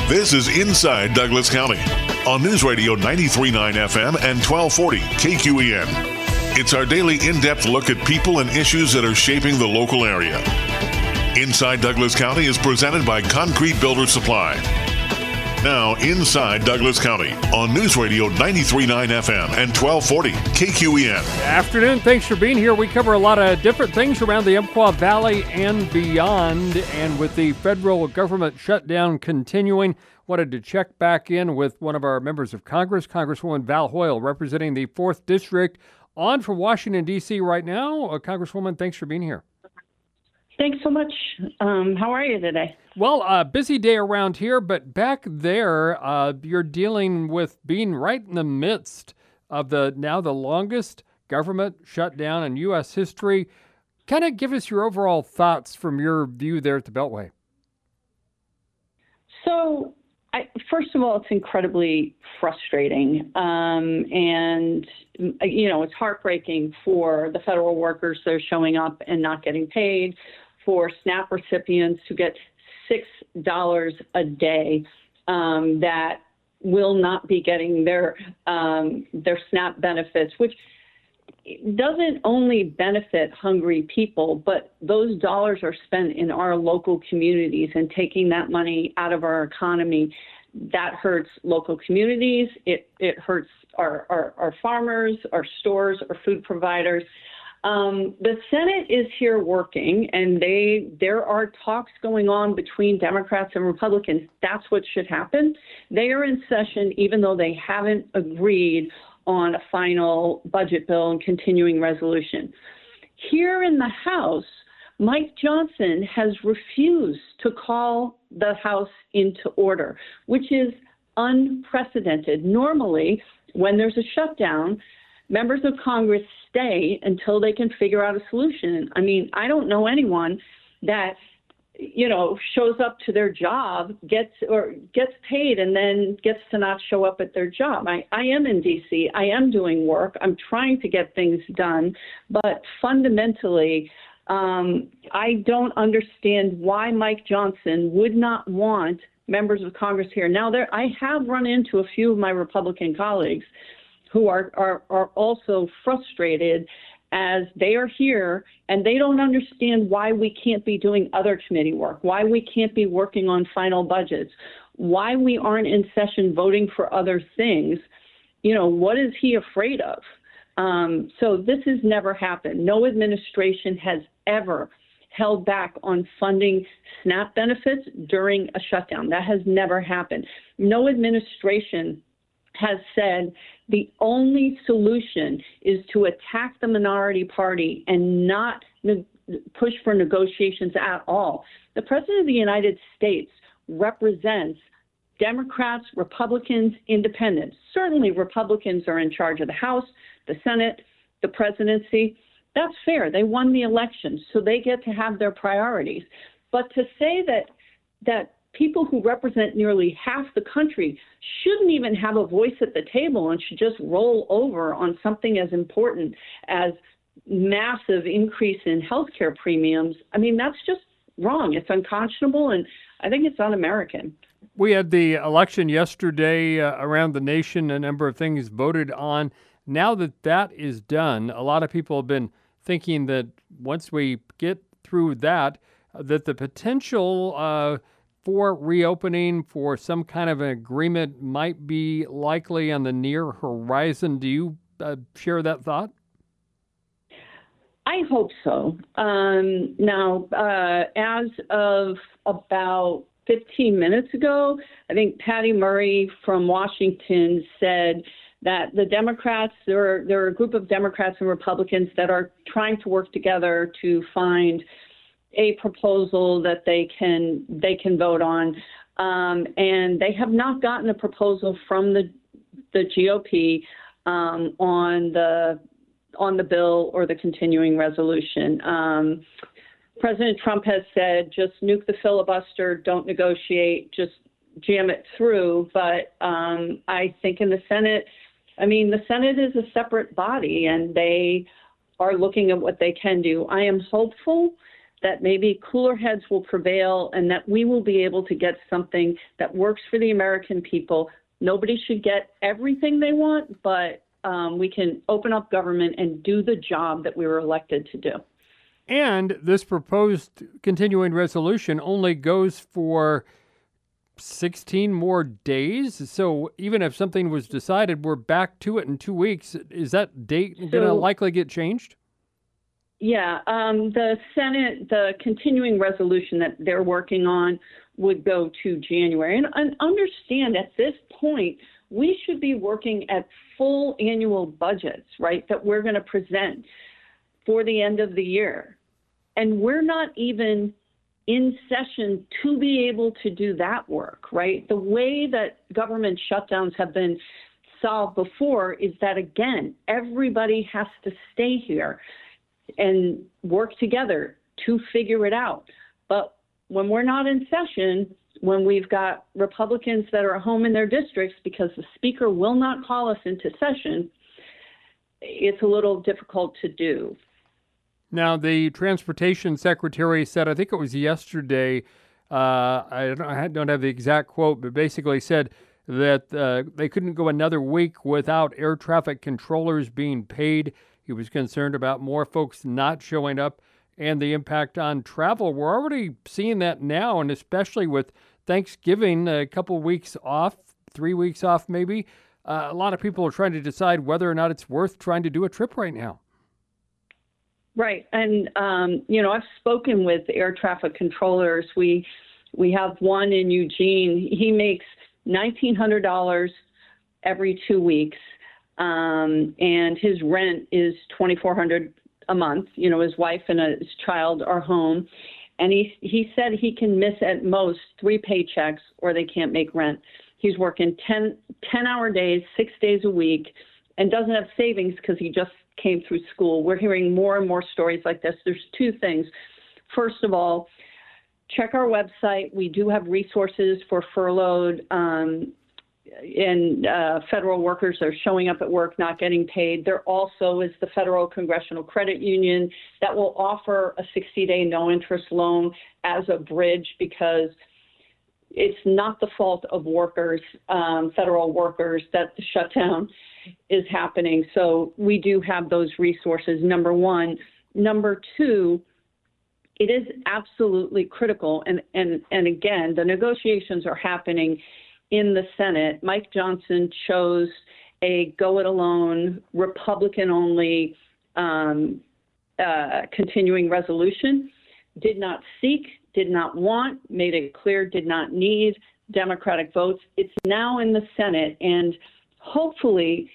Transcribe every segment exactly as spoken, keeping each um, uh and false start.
This is Inside Douglas County on News Radio ninety-three point nine F M and twelve forty K Q E N. It's our daily in-depth look at people and issues that are shaping the local area. Inside Douglas County is presented by Concrete Builder Supply. Now, Inside Douglas County on News Radio ninety-three point nine F M and twelve forty K Q E N. Afternoon. Thanks for being here. We cover a lot of different things around the Umpqua Valley and beyond. And with the federal government shutdown continuing, wanted to check back in with one of our members of Congress, Congresswoman Val Hoyle, representing the fourth District, on from Washington, D C right now. Uh, Congresswoman, thanks for being here. Thanks so much. Um, how are you today? Well, a uh, busy day around here, but back there, uh, you're dealing with being right in the midst of the now the longest government shutdown in U S history. Kind of give us your overall thoughts from your view there at the Beltway. So, I, first of all, it's incredibly frustrating. Um, and, you know, it's heartbreaking for the federal workers that are showing up and not getting paid, for SNAP recipients who get six dollars a day um, that will not be getting their um, their SNAP benefits, which doesn't only benefit hungry people, but those dollars are spent in our local communities, and taking that money out of our economy, that hurts local communities. It it hurts our, our, our farmers, our stores, our food providers. Um, the Senate is here working, and they there are talks going on between Democrats and Republicans. That's what should happen. They are in session, even though they haven't agreed on a final budget bill and continuing resolution. Here in the House, Mike Johnson has refused to call the House into order, which is unprecedented. Normally, when there's a shutdown, members of Congress stay until they can figure out a solution. I mean, I don't know anyone that, you know, shows up to their job, gets or gets paid, and then gets to not show up at their job. I, I am in D C. I am doing work. I'm trying to get things done. But fundamentally, um, I don't understand why Mike Johnson would not want members of Congress here. Now, there, I have run into a few of my Republican colleagues who are, are, are also frustrated as they are here and they don't understand why we can't be doing other committee work, why we can't be working on final budgets, why we aren't in session voting for other things. You know, what is he afraid of? Um, so this has never happened. No administration has ever held back on funding SNAP benefits during a shutdown. That has never happened. No administration has said the only solution is to attack the minority party and not ne- push for negotiations at all. The President of the United States represents Democrats, Republicans, independents. Certainly Republicans are in charge of the House, the Senate, the presidency. That's fair. They won the election, so they get to have their priorities. But to say that that people who represent nearly half the country shouldn't even have a voice at the table and should just roll over on something as important as massive increase in healthcare premiums, I mean, that's just wrong. It's unconscionable, and I think it's un-American. We had the election yesterday uh, around the nation, a number of things voted on. Now that that is done, a lot of people have been thinking that once we get through that, uh, that the potential uh, for reopening, for some kind of an agreement might be likely on the near horizon. Do you uh, share that thought? I hope so. Um, now, uh, as of about fifteen minutes ago, I think Patty Murray from Washington said that the Democrats, there are, there are a group of Democrats and Republicans that are trying to work together to find a proposal that they can they can vote on, um, and they have not gotten a proposal from the the G O P um, on the on the bill or the continuing resolution. Um, President Trump has said, just nuke the filibuster, don't negotiate, just jam it through. But um, I think in the Senate, I mean, the Senate is a separate body, and they are looking at what they can do. I am hopeful that maybe cooler heads will prevail and that we will be able to get something that works for the American people. Nobody should get everything they want, but um, we can open up government and do the job that we were elected to do. And this proposed continuing resolution only goes for sixteen more days. So even if something was decided, we're back to it in two weeks. Is that date so, going to likely get changed? Yeah, um, the Senate, the continuing resolution that they're working on would go to January. And, and understand at this point, we should be working at full annual budgets, right, that we're going to present for the end of the year. And we're not even in session to be able to do that work, right? The way that government shutdowns have been solved before is that, again, everybody has to stay here and work together to figure it out. But when we're not in session, when we've got Republicans that are home in their districts because the speaker will not call us into session, it's a little difficult to do. Now, the transportation secretary said, I think it was yesterday, uh, I, don't, I don't have the exact quote, but basically said that uh, they couldn't go another week without air traffic controllers being paid. He was concerned about more folks not showing up and the impact on travel. We're already seeing that now, and especially with Thanksgiving, a couple weeks off, three weeks off maybe, uh, a lot of people are trying to decide whether or not it's worth trying to do a trip right now. Right. And, um, you know, I've spoken with air traffic controllers. We we have one in Eugene. He makes nineteen hundred dollars every two weeks, um, and his rent is twenty-four hundred dollars a month. You know, his wife and his child are home. And he, he said he can miss at most three paychecks or they can't make rent. He's working ten, ten-hour days, six days a week, and doesn't have savings because he just came through school. We're hearing more and more stories like this. There's two things. First of all, check our website. We do have resources for furloughed um, and uh, federal workers are showing up at work not getting paid. There also is the Federal Congressional Credit Union that will offer a sixty-day no-interest loan as a bridge because it's not the fault of workers, um, federal workers, that the shutdown is happening. So we do have those resources, number one. Number two, it is absolutely critical. And, and, and again, the negotiations are happening in the Senate. Mike Johnson chose a go-it-alone, Republican-only um, uh, continuing resolution, did not seek, did not want, made it clear, did not need Democratic votes. It's now in the Senate, and hopefully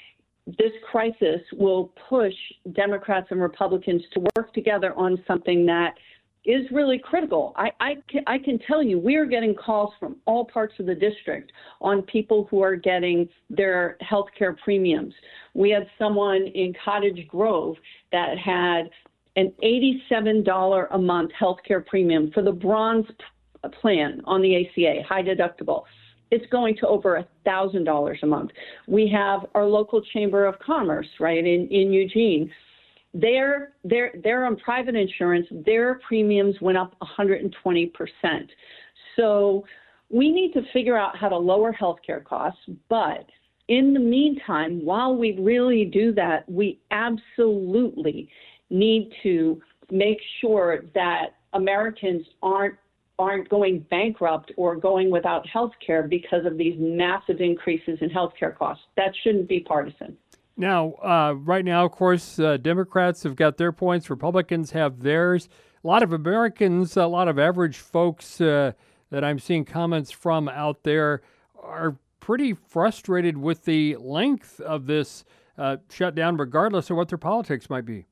this crisis will push Democrats and Republicans to work together on something that is really critical. I, I, can, I can tell you we are getting calls from all parts of the district on people who are getting their health care premiums. We had someone in Cottage Grove that had an eighty-seven dollars a month health care premium for the bronze p- plan on the A C A, high deductible. It's going to over one thousand dollars a month. We have our local Chamber of Commerce, right, in, in Eugene. They're, they're, they're on private insurance. Their premiums went up one hundred twenty percent. So we need to figure out how to lower healthcare costs. But in the meantime, while we really do that, we absolutely need to make sure that Americans aren't aren't going bankrupt or going without health care because of these massive increases in health care costs. That shouldn't be partisan. Now, uh, right now, of course, uh, Democrats have got their points. Republicans have theirs. A lot of Americans, a lot of average folks uh, that I'm seeing comments from out there are pretty frustrated with the length of this uh, shutdown, regardless of what their politics might be.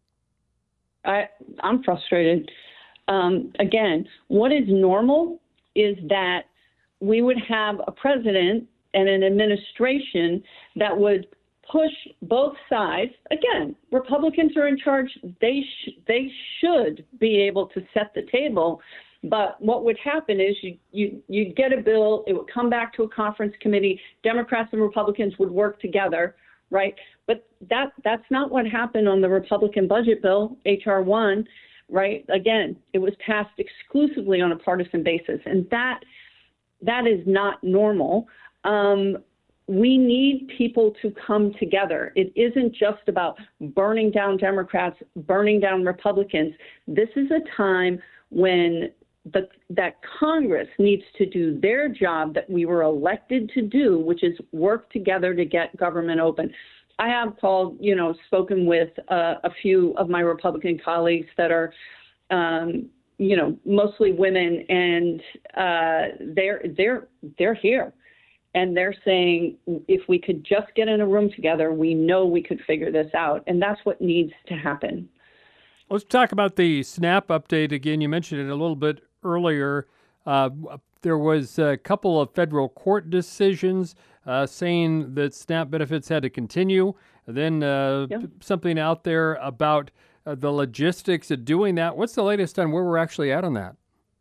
I, I'm frustrated. Um, again, what is normal is that we would have a president and an administration that would push both sides. Again, Republicans are in charge. They sh- they should be able to set the table. But what would happen is you, you, you'd get a bill. It would come back to a conference committee. Democrats and Republicans would work together, right? But that that's not what happened on the Republican budget bill, H R one. right? Again, it was passed exclusively on a partisan basis, and that that is not normal. Um, we need people to come together. It isn't just about burning down Democrats, burning down Republicans. This is a time when the, that Congress needs to do their job that we were elected to do, which is work together to get government open. I have called, you know, spoken with uh, a few of my Republican colleagues that are, um, you know, mostly women, and uh, they're they're they're here. And they're saying, if we could just get in a room together, we know we could figure this out. And that's what needs to happen. Let's talk about the SNAP update again. You mentioned it a little bit earlier. Uh, there was a couple of federal court decisions uh, saying that SNAP benefits had to continue. Then uh, yeah. something out there about uh, the logistics of doing that. What's the latest on where we're actually at on that?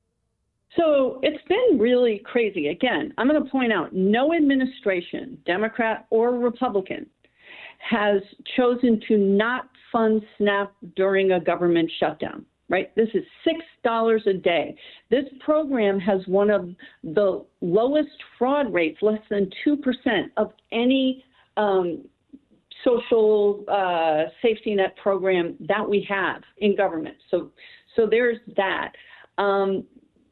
So it's been really crazy. Again, I'm going to point out no administration, Democrat or Republican, has chosen to not fund SNAP during a government shutdown, right? This is six dollars a day. This program has one of the lowest fraud rates, less than two percent of any um, social uh, safety net program that we have in government. So, so there's that. Um,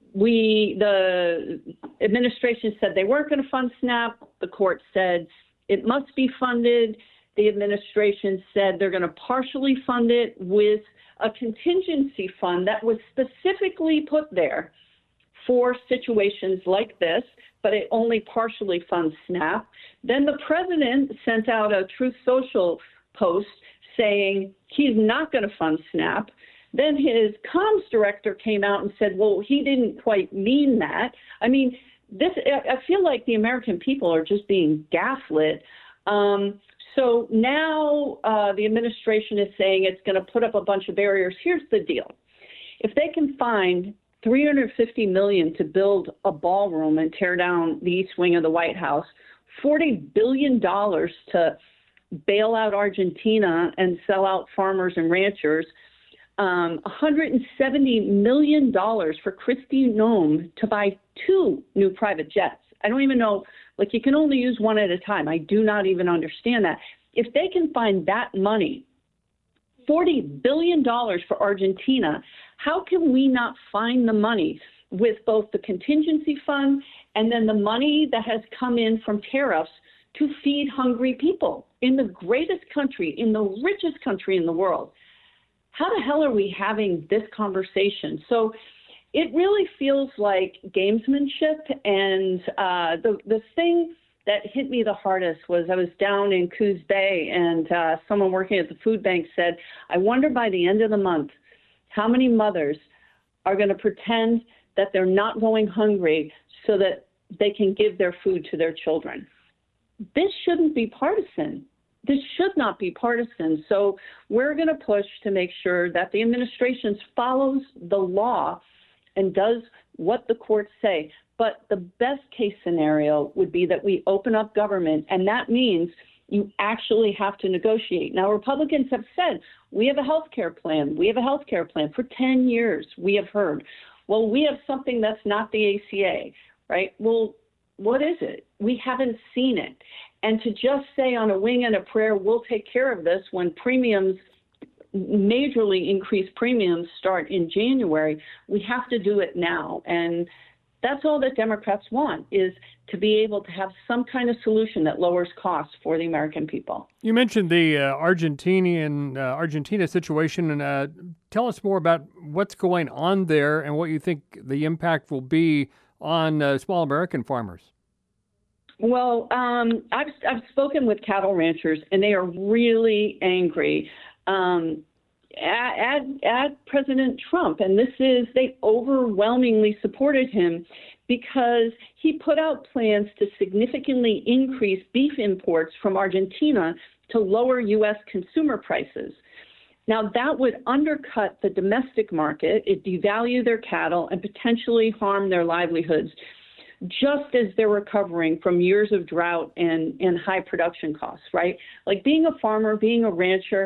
We, the administration said they weren't going to fund SNAP. The court said it must be funded. The administration said they're going to partially fund it with a contingency fund that was specifically put there for situations like this, but it only partially funds SNAP. Then the president sent out a Truth Social post saying he's not going to fund SNAP. Then his comms director came out and said, well, he didn't quite mean that. I mean, this, I feel like the American people are just being gaslit. Um, so now uh, the administration is saying it's going to put up a bunch of barriers. Here's the deal. If they can find three hundred fifty million dollars to build a ballroom and tear down the east wing of the White House, forty billion dollars to bail out Argentina and sell out farmers and ranchers, Um, one hundred seventy million dollars for Kristi Noem to buy two new private jets. I don't even know, like you can only use one at a time. I do not even understand that. If they can find that money, forty billion dollars for Argentina, how can we not find the money with both the contingency fund and then the money that has come in from tariffs to feed hungry people in the greatest country, in the richest country in the world? How the hell are we having this conversation? So it really feels like gamesmanship. And uh, the, the thing that hit me the hardest was I was down in Coos Bay, and uh, someone working at the food bank said, I wonder by the end of the month how many mothers are going to pretend that they're not going hungry so that they can give their food to their children. This shouldn't be partisan. This should not be partisan. So we're going to push to make sure that the administration follows the law and does what the courts say. But the best case scenario would be that we open up government, and that means you actually have to negotiate. Now, Republicans have said, we have a health care plan. We have a health care plan. For ten years, we have heard, well, we have something that's not the A C A, right? Well, what is it? We haven't seen it. And to just say on a wing and a prayer, we'll take care of this when premiums, majorly increased premiums start in January, we have to do it now. And that's all that Democrats want, is to be able to have some kind of solution that lowers costs for the American people. You mentioned the uh, Argentinian, uh, Argentina situation, and uh, tell us more about what's going on there and what you think the impact will be on uh, small American farmers. Well, um, I've, I've spoken with cattle ranchers, and they are really angry um, at, at, at President Trump. And this is, they overwhelmingly supported him because he put out plans to significantly increase beef imports from Argentina to lower U S consumer prices. Now, that would undercut the domestic market, it devalue their cattle, and potentially harm their livelihoods, just as they're recovering from years of drought and, and high production costs, right? Like being a farmer, being a rancher,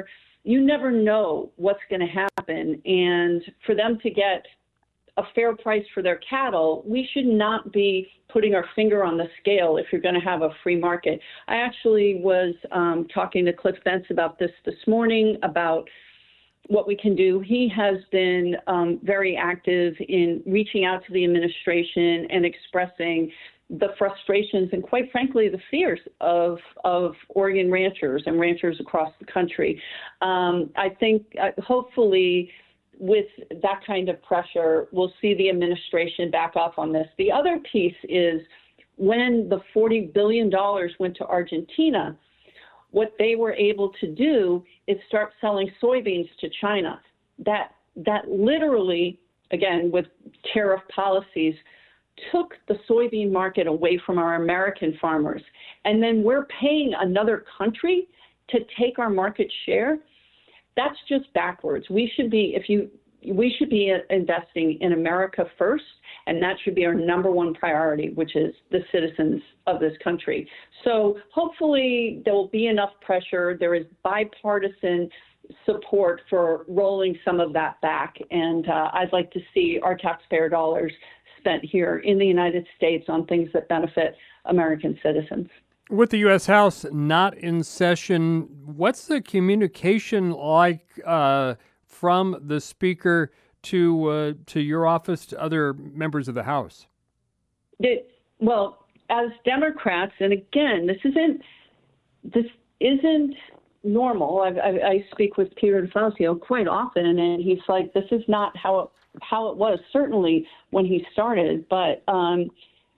you never know what's going to happen. And for them to get a fair price for their cattle, we should not be putting our finger on the scale if you're going to have a free market. I actually was um, talking to Cliff Bentz about this this morning, about what we can do. He has been um, very active in reaching out to the administration and expressing the frustrations and, quite frankly, the fears of of Oregon ranchers and ranchers across the country. Um, I think uh, hopefully with that kind of pressure, we'll see the administration back off on this. The other piece is when the forty billion dollars went to Argentina, what they were able to do is start selling soybeans to China. That that literally, again, with tariff policies, took the soybean market away from our American farmers. And then we're paying another country to take our market share. That's just backwards. We should be, if you, we should be investing in America first, and that should be our number one priority, which is the citizens of this country. So hopefully there will be enough pressure. There is bipartisan support for rolling some of that back, and uh, I'd like to see our taxpayer dollars spent here in the United States on things that benefit American citizens. With the U S House not in session, what's the communication like uh, from the Speaker to uh, to your office, to other members of the House? It, well, as Democrats, and again, this isn't this isn't normal. I, I, I speak with Peter DeFazio quite often, and he's like, "This is not how it, how it was." Certainly when he started, but um,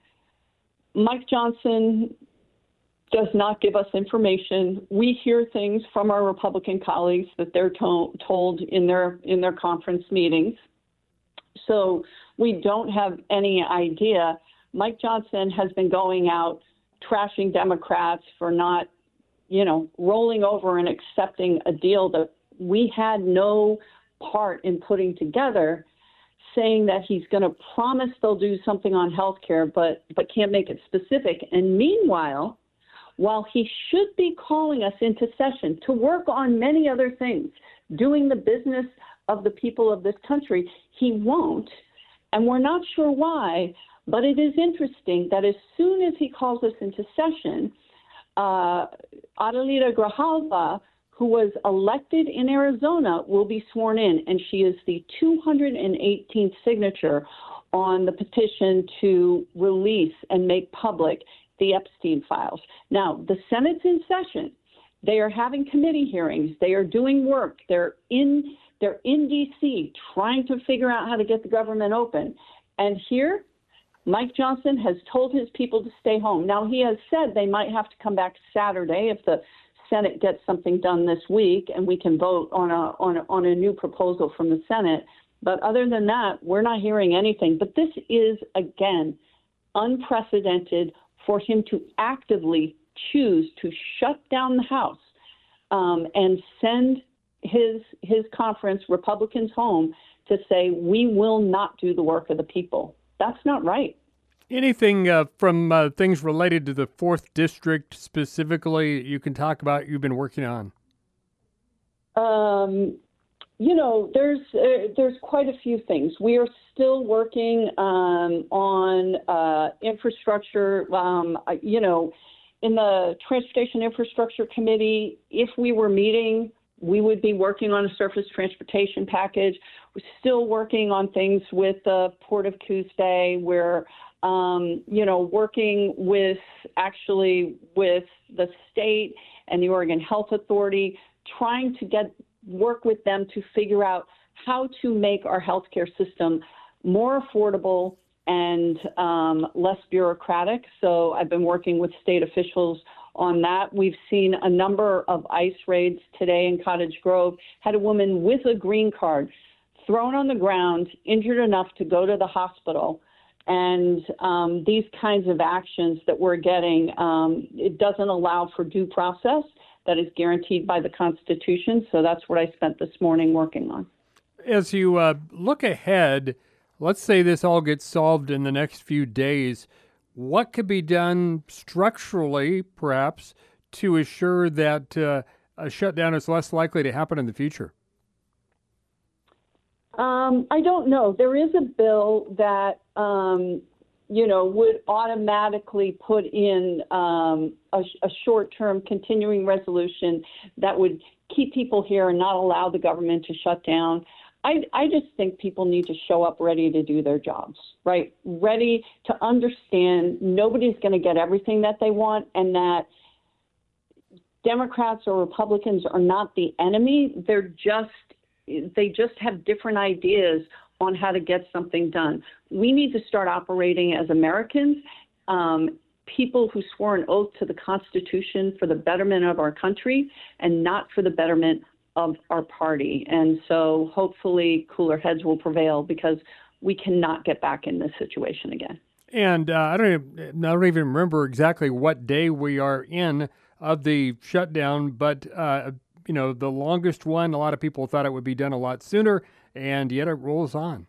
Mike Johnson does not give us information. We hear things from our Republican colleagues that they're to- told in their in their conference meetings. So we don't have any idea. Mike Johnson has been going out trashing Democrats for not, you know, rolling over and accepting a deal that we had no part in putting together, saying that he's going to promise they'll do something on health care, but but can't make it specific. And meanwhile, while he should be calling us into session to work on many other things, doing the business of the people of this country, he won't. And we're not sure why, but it is interesting that as soon as he calls us into session, uh, Adelita Grijalva, who was elected in Arizona, will be sworn in, and she is the two hundred eighteenth signature on the petition to release and make public the Epstein files. Now, the Senate's in session. They are having committee hearings. They are doing work. They're in they're in D C trying to figure out how to get the government open. And here, Mike Johnson has told his people to stay home. Now, he has said they might have to come back Saturday if the Senate gets something done this week and we can vote on a on a, on a new proposal from the Senate. But other than that, we're not hearing anything. But this is, again, unprecedented for him to actively choose to shut down the House um, and send his his conference Republicans home to say, we will not do the work of the people. That's not right. Anything uh, from uh, things related to the fourth District specifically you can talk about you've been working on? Um, you know, there's uh, there's quite a few things. We are still working um, on uh, infrastructure. Um, you know, in the Transportation Infrastructure Committee, if we were meeting, we would be working on a surface transportation package. We're still working on things with the Port of Coos Bay. We're, um, you know, working with actually with the state and the Oregon Health Authority, trying to get work with them to figure out how to make our healthcare system more affordable and um, less bureaucratic. So I've been working with state officials on that. We've seen a number of ICE raids today in Cottage Grove. Had a woman with a green card thrown on the ground, injured enough to go to the hospital. And um, these kinds of actions that we're getting, um, it doesn't allow for due process that is guaranteed by the Constitution. So that's what I spent this morning working on. As you uh, look ahead, let's say this all gets solved in the next few days. What could be done structurally, perhaps, to assure that uh, a shutdown is less likely to happen in the future? Um, I don't know. There is a bill that, um, you know, would automatically put in um, a, a short-term continuing resolution that would keep people here and not allow the government to shut down. I, I just think people need to show up ready to do their jobs, right? Ready to understand nobody's going to get everything that they want, and that Democrats or Republicans are not the enemy. They're just, they just have different ideas on how to get something done. We need to start operating as Americans, um, people who swore an oath to the Constitution for the betterment of our country and not for the betterment of our party. And so hopefully cooler heads will prevail, because we cannot get back in this situation again. And uh, I don't even, I don't even remember exactly what day we are in of the shutdown, but uh, you know, the longest one, a lot of people thought it would be done a lot sooner, and yet it rolls on.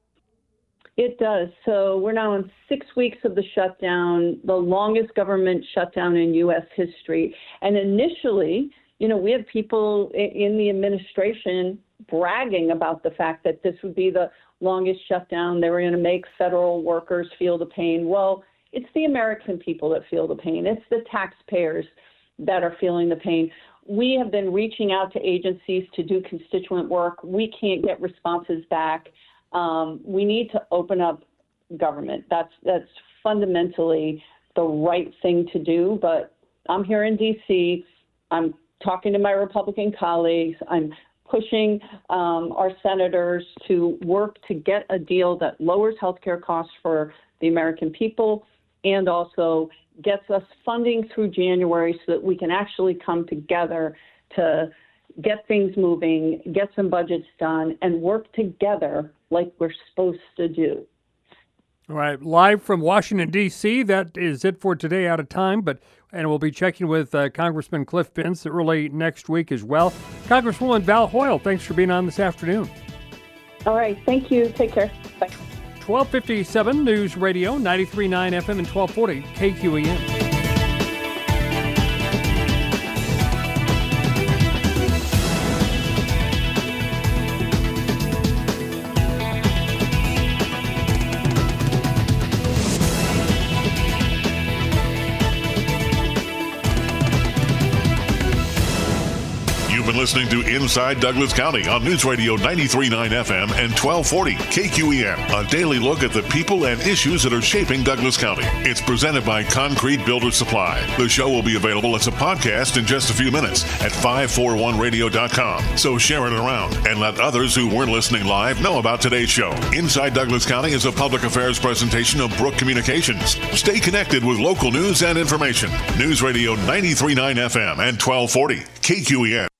It does. So we're now in six weeks of the shutdown, the longest government shutdown in U S history. And initially, you know, we had people in the administration bragging about the fact that this would be the longest shutdown. They were going to make federal workers feel the pain. Well, it's the American people that feel the pain. It's the taxpayers that are feeling the pain. We have been reaching out to agencies to do constituent work. We can't get responses back. Um, we need to open up government. That's that's fundamentally the right thing to do. But I'm here in D C. I'm talking to my Republican colleagues. I'm pushing um, our senators to work to get a deal that lowers healthcare costs for the American people and also gets us funding through January so that we can actually come together to get things moving, get some budgets done, and work together like we're supposed to do. All right, live from Washington, D C, that is it for today, out of time, but and we'll be checking with uh, Congressman Cliff Pence early next week as well. Congresswoman Val Hoyle, thanks for being on this afternoon. All right, thank you. Take care. Bye. twelve fifty-seven News Radio, ninety-three point nine F M and twelve forty K Q E N. Listening to Inside Douglas County on News Radio ninety-three point nine F M and twelve forty K Q E N. A daily look at the people and issues that are shaping Douglas County. It's presented by Concrete Builder Supply. The show will be available as a podcast in just a few minutes at five forty-one radio dot com. So share it around and let others who weren't listening live know about today's show. Inside Douglas County is a public affairs presentation of Brook Communications. Stay connected with local news and information. News Radio ninety-three point nine F M and twelve forty K Q E N.